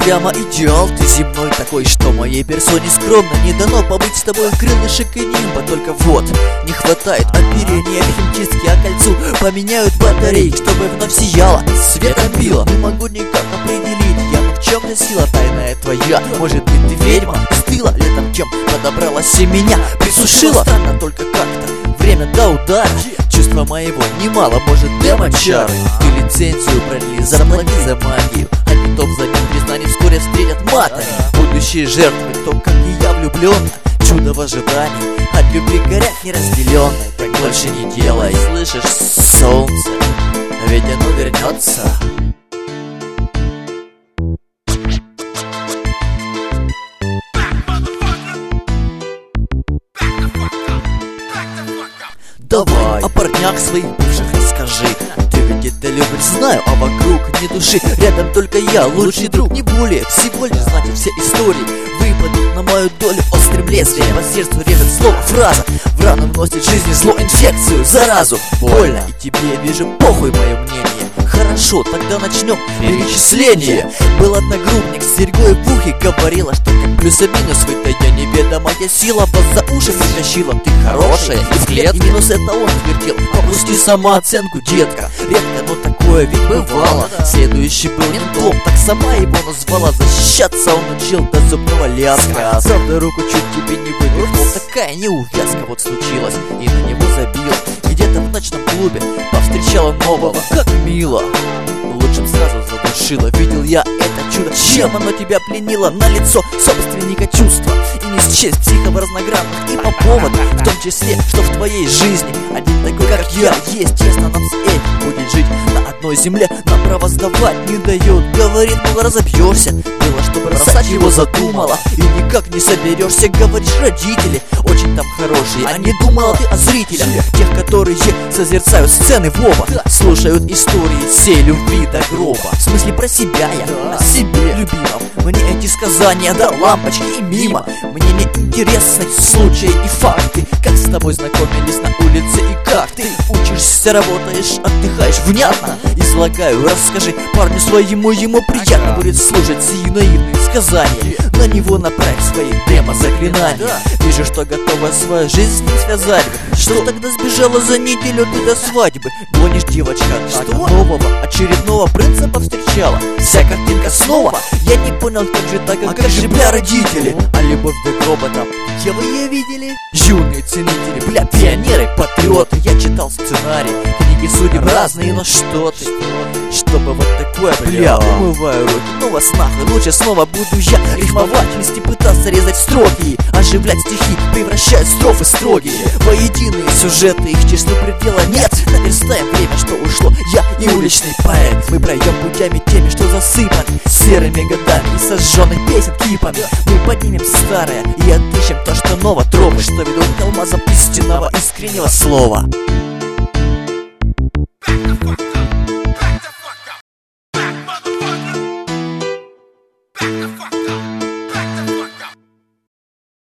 прямо идеал, ты земной такой, что моей персоне скромно не дано побыть с тобой крылышек и нимба. Только вот, не хватает оперения в химчистке, а кольцу поменяют батареи, чтобы вновь сияло, светом било. Не могу никак определить, Яна, в чем-то сила тайная твоя. Может быть, ты ведьма, стыла летом, чем подобралась и меня присушила. Странно только как-то, время до удара, чувства моего немало, может, демон-чары. Ты лицензию пролили, заплати за магию, а не то взамен признание вскоре встретят матами. Будущие жертвы, кто, как и я, влюблен. Чудо в ожидании, от любви горят неразделенные. Так больше не делай, слышишь, солнце, ведь оно вернется. Давай о парнях своих бывших расскажи. Ты ведь это любишь, знаю, а вокруг ни души. Рядом только я, лучший друг, не более. Всего лишь знать все истории выпадут на мою долю острым лезвием. По сердцу режет слово, фраза. В рану вносит жизни зло, инфекцию, заразу. Больно, и тебе я вижу, похуй мое мнение. Хорошо, тогда начнем перечисление. Был одногруппник с серьгой в ухе, говорила, что как плюс и минус в этой неведомая сила вас за уши притащила. Ты хорошая и в клетке. И минус это он твердил, опусти самооценку, детка. Редко, но такое ведь бывало. Следующий был ментом, так сама его назвала. Защищаться он учил до зубного лязга. Правда, руку чуть тебе не вывихнул. Такая неувязка вот случилась, и на него забил. Где-то в ночном клубе повстречала нового, как мило. Лучшим сразу задушила. Видел я это чудо, чем оно тебя пленило. На лицо собственника чувства и не счесть психов разногранных. И по поводу, в том числе, что в твоей жизни один такой, как я, есть. Честно, нам с этим будет жить на одной земле. Нам право сдавать не дает. Говорит, мол, разобьешься. Было, чтобы бросать его задумала. И никак не соберешься, говоришь, родители очень там хорошие. А не думала ты о зрителях, тех, которые созерцают сцены в оба, слушают истории всей любви до гроба. В смысле про себя я, о себе любимом. Мне эти сказания до лампочки и мимо. Мне не интересны случаи и факты, как с тобой знакомились на улице и как ты учишься, работаешь, отдыхаешь. Внятно излагаю, расскажи парню своему, ему приятно будет слушать сии наивные сказания. На него направь свои демо-заклинания. Вижу, что готова свою жизнь с ним связать. Что тогда сбежала за неделю ты до свадьбы? Гонишь, девочка, что нового? Очередного принца повстречала. Вся картинка снова. Я не понял, как же так, а как же, бля, родители? А любовь до гроба там, где вы ее видели? Юные ценители, бля, пионеры, патриоты. Я читал сценарий, книги судеб разные, но что ты? Чтобы вот такое, бля, умываю руки. Ну вас нахуй, лучше снова буду я рифмовать, вместе пытаться резать строки, оживлять стихи, превращать строфы строгие воединые сюжеты, их числу предела нет. Наверстаем время, что ушло, я и уличный поэт. Мы пройдем путями теми, что засыпаны серыми годами и сожженных песен кипами. Мы поднимем старое и отыщем то, что ново, тропы, что ведут к алмазам истинного искреннего слова.